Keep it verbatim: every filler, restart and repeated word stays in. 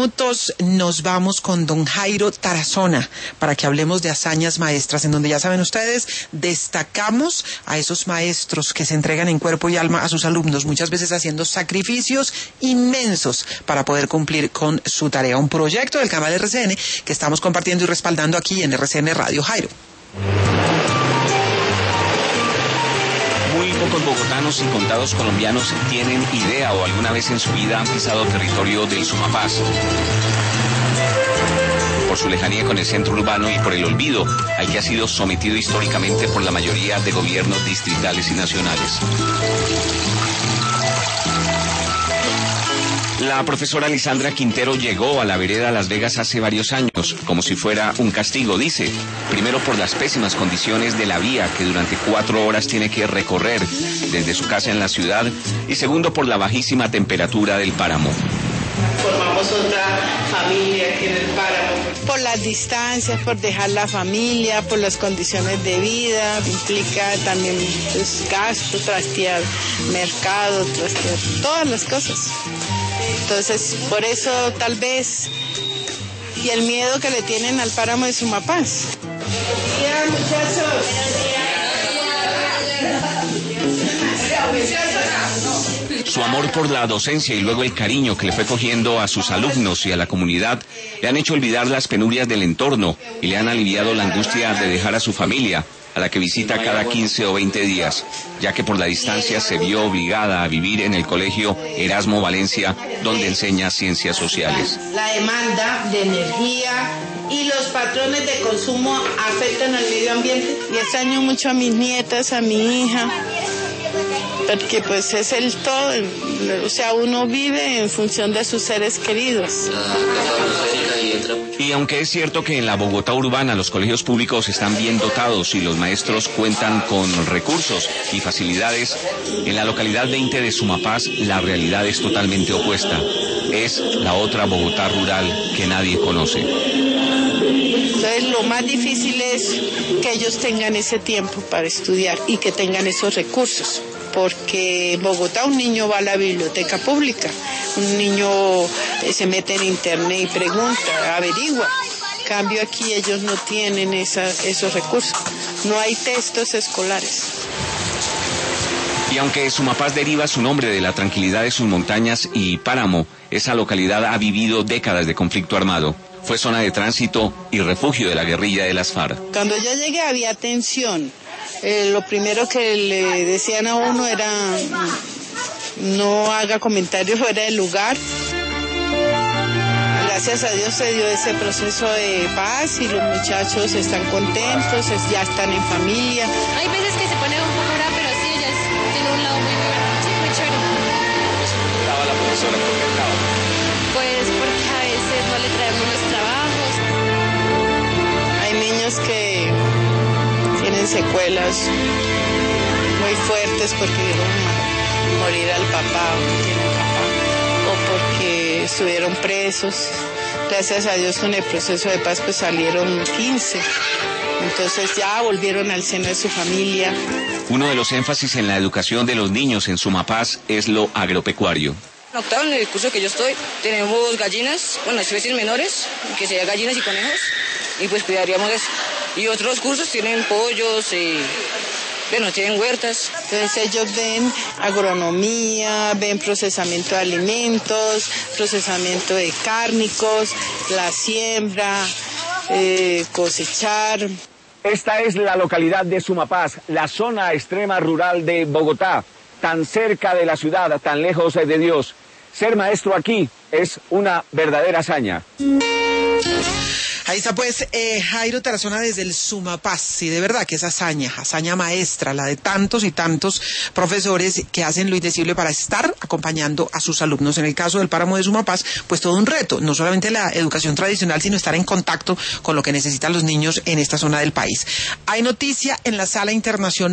minutos nos vamos con don Jairo Tarazona para que hablemos de hazañas maestras, en donde ya saben ustedes, destacamos a esos maestros que se entregan en cuerpo y alma a sus alumnos, muchas veces haciendo sacrificios inmensos para poder cumplir con su tarea. Un proyecto del canal R C N que estamos compartiendo y respaldando aquí en R C N Radio. Jairo. Pocos bogotanos y contados colombianos tienen idea o alguna vez en su vida han pisado territorio del Sumapaz. Por su lejanía con el centro urbano y por el olvido al que ha sido sometido históricamente por la mayoría de gobiernos distritales y nacionales. La profesora Lisandra Quintero llegó a la vereda Las Vegas hace varios años, como si fuera un castigo, dice. Primero por las pésimas condiciones de la vía que durante cuatro horas tiene que recorrer desde su casa en la ciudad, y segundo por la bajísima temperatura del páramo. Formamos otra familia aquí en el páramo. Por las distancias, por dejar la familia, por las condiciones de vida, implica también pues, gasto, trastear mercado, trastear todas las cosas. Entonces, por eso tal vez, y el miedo que le tienen al páramo de Sumapaz. Buenos días, muchachos. Su amor por la docencia y luego el cariño que le fue cogiendo a sus alumnos y a la comunidad le han hecho olvidar las penurias del entorno y le han aliviado la angustia de dejar a su familia, a la que visita cada quince o veinte días, ya que por la distancia se vio obligada a vivir en el colegio Erasmo Valencia, donde enseña ciencias sociales. La demanda de energía y los patrones de consumo afectan al medio ambiente. Y extraño mucho a mis nietas, a mi hija, porque pues es el todo, o sea, uno vive en función de sus seres queridos. Y aunque es cierto que en la Bogotá urbana los colegios públicos están bien dotados y los maestros cuentan con recursos y facilidades, en la localidad veinte de Sumapaz la realidad es totalmente opuesta. Es la otra Bogotá rural que nadie conoce. Entonces lo más difícil es que ellos tengan ese tiempo para estudiar y que tengan esos recursos. Porque en Bogotá un niño va a la biblioteca pública, un niño se mete en internet y pregunta, averigua. En cambio aquí ellos no tienen esa, esos recursos, no hay textos escolares. Y aunque Sumapaz deriva su nombre de la tranquilidad de sus montañas y páramo, esa localidad ha vivido décadas de conflicto armado. Fue zona de tránsito y refugio de la guerrilla de las FARC. Cuando yo llegué había tensión. Eh, lo primero que le decían a uno era no haga comentarios fuera del lugar. Gracias a Dios se dio ese proceso de paz y los muchachos están contentos, ya están en familia. Hay veces que se pone un poco brava, pero sí, ella tiene un lado muy, muy chévere. ¿Por qué se preguntaba la profesora por qué estaba? Pues porque a veces no le traemos los trabajos. Hay niños que tienen secuelas muy fuertes porque vieron morir al papá o no tienen papá, o porque estuvieron presos. Gracias a Dios con el proceso de paz pues salieron quince, entonces ya volvieron al seno de su familia. Uno de los énfasis en la educación de los niños en Sumapaz es lo agropecuario. En octavo, en el curso que yo estoy, tenemos gallinas, bueno, especies menores, que serían gallinas y conejos, y pues cuidaríamos eso. Y otros cursos tienen pollos, y, bueno, tienen huertas. Entonces ellos ven agronomía, ven procesamiento de alimentos, procesamiento de cárnicos, la siembra, eh, cosechar. Esta es la localidad de Sumapaz, la zona extrema rural de Bogotá, tan cerca de la ciudad, tan lejos de Dios. Ser maestro aquí es una verdadera hazaña. Ahí está pues eh, Jairo Tarazona desde el Sumapaz, sí, de verdad que es hazaña, hazaña maestra, la de tantos y tantos profesores que hacen lo indecible para estar acompañando a sus alumnos. En el caso del páramo de Sumapaz, pues todo un reto, no solamente la educación tradicional, sino estar en contacto con lo que necesitan los niños en esta zona del país. Hay noticia en la sala internacional.